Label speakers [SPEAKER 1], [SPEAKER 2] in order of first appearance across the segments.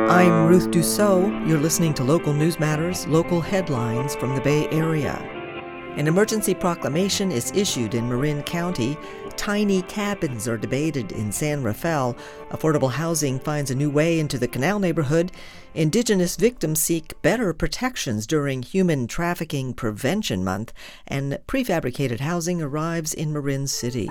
[SPEAKER 1] I'm Ruth Dussault. You're listening to Local News Matters, local headlines from the Bay Area. An emergency proclamation is issued in Marin County. Tiny cabins are debated in San Rafael. Affordable housing finds a new way into the Canal neighborhood. Indigenous victims seek better protections during Human Trafficking Prevention Month. And prefabricated housing arrives in Marin City.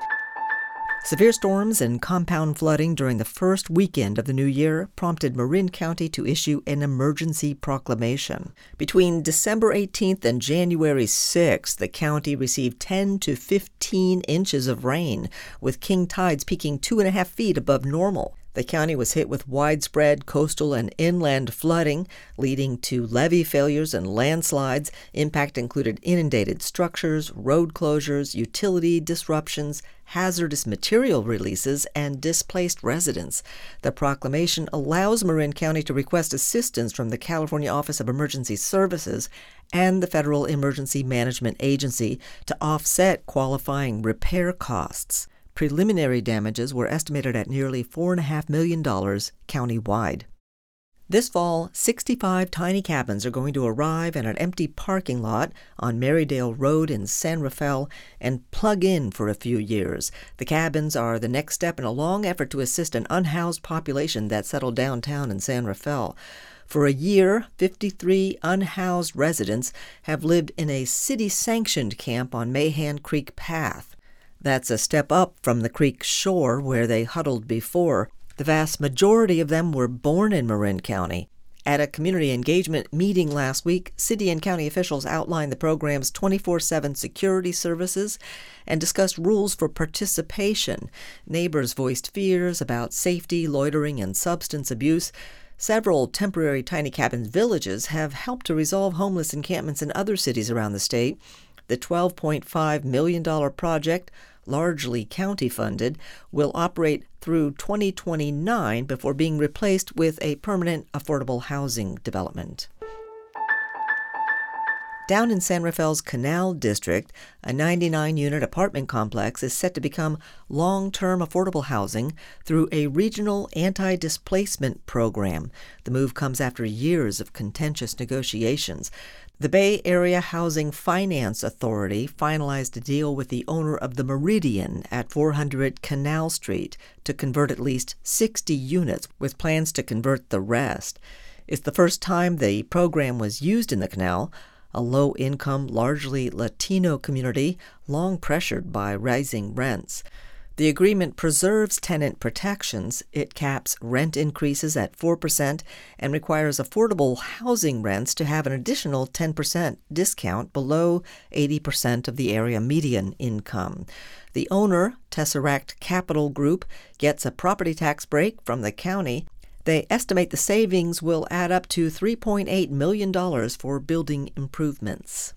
[SPEAKER 1] Severe storms and compound flooding during the first weekend of the new year prompted Marin County to issue an emergency proclamation. Between December 18th and January 6th, the county received 10 to 15 inches of rain, with king tides peaking 2.5 feet above normal. The county was hit with widespread coastal and inland flooding, leading to levee failures and landslides. Impact included inundated structures, road closures, utility disruptions, hazardous material releases, and displaced residents. The proclamation allows Marin County to request assistance from the California Office of Emergency Services and the Federal Emergency Management Agency to offset qualifying repair costs. Preliminary damages were estimated at nearly $4.5 million countywide. This fall, 65 tiny cabins are going to arrive at an empty parking lot on Marydale Road in San Rafael and plug in for a few years. The cabins are the next step in a long effort to assist an unhoused population that settled downtown in San Rafael. For a year, 53 unhoused residents have lived in a city-sanctioned camp on Mahan Creek Path. That's a step up from the creek shore where they huddled before. The vast majority of them were born in Marin County. At a community engagement meeting last week, city and county officials outlined the program's 24/7 security services and discussed rules for participation. Neighbors voiced fears about safety, loitering, and substance abuse. Several temporary tiny cabin villages have helped to resolve homeless encampments in other cities around the state. The $12.5 million project, largely county-funded, will operate through 2029 before being replaced with a permanent affordable housing development. Down in San Rafael's Canal District, a 99-unit apartment complex is set to become long-term affordable housing through a regional anti-displacement program. The move comes after years of contentious negotiations. The Bay Area Housing Finance Authority finalized a deal with the owner of the Meridian at 400 Canal Street to convert at least 60 units, with plans to convert the rest. It's the first time the program was used in the canal, a low-income, largely Latino community, long pressured by rising rents. The agreement preserves tenant protections. It caps rent increases at 4% and requires affordable housing rents to have an additional 10% discount below 80% of the area median income. The owner, Tesseract Capital Group, gets a property tax break from the county. They estimate the savings will add up to $3.8 million for building improvements.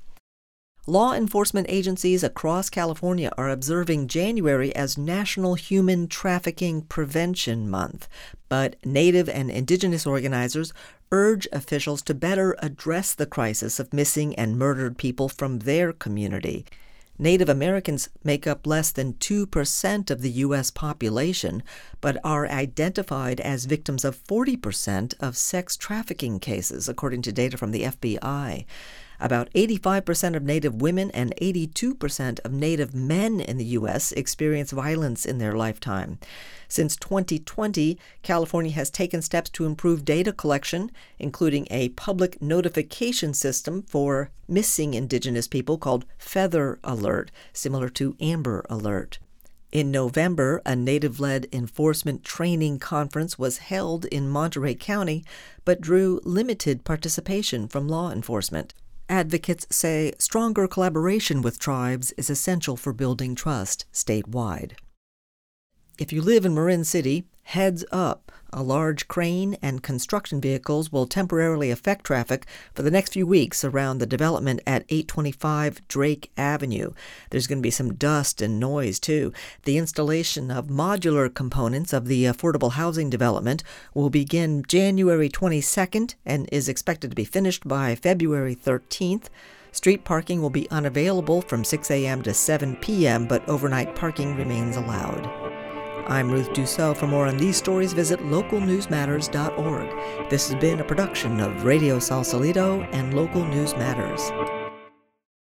[SPEAKER 1] Law enforcement agencies across California are observing January as National Human Trafficking Prevention Month, but Native and Indigenous organizers urge officials to better address the crisis of missing and murdered people from their community. Native Americans make up less than 2% of the U.S. population, but are identified as victims of 40% of sex trafficking cases, according to data from the FBI. About 85% of Native women and 82% of Native men in the U.S. experience violence in their lifetime. Since 2020, California has taken steps to improve data collection, including a public notification system for missing Indigenous people called Feather Alert, similar to Amber Alert. In November, a Native-led enforcement training conference was held in Monterey County, but drew limited participation from law enforcement. Advocates say stronger collaboration with tribes is essential for building trust statewide. If you live in Marin City, heads up. A large crane and construction vehicles will temporarily affect traffic for the next few weeks around the development at 825 Drake Avenue. There's going to be some dust and noise, too. The installation of modular components of the affordable housing development will begin January 22nd and is expected to be finished by February 13th. Street parking will be unavailable from 6 a.m. to 7 p.m., but overnight parking remains allowed. I'm Ruth Dussault. For more on these stories, visit localnewsmatters.org. This has been a production of Radio Sausalito and Local News Matters.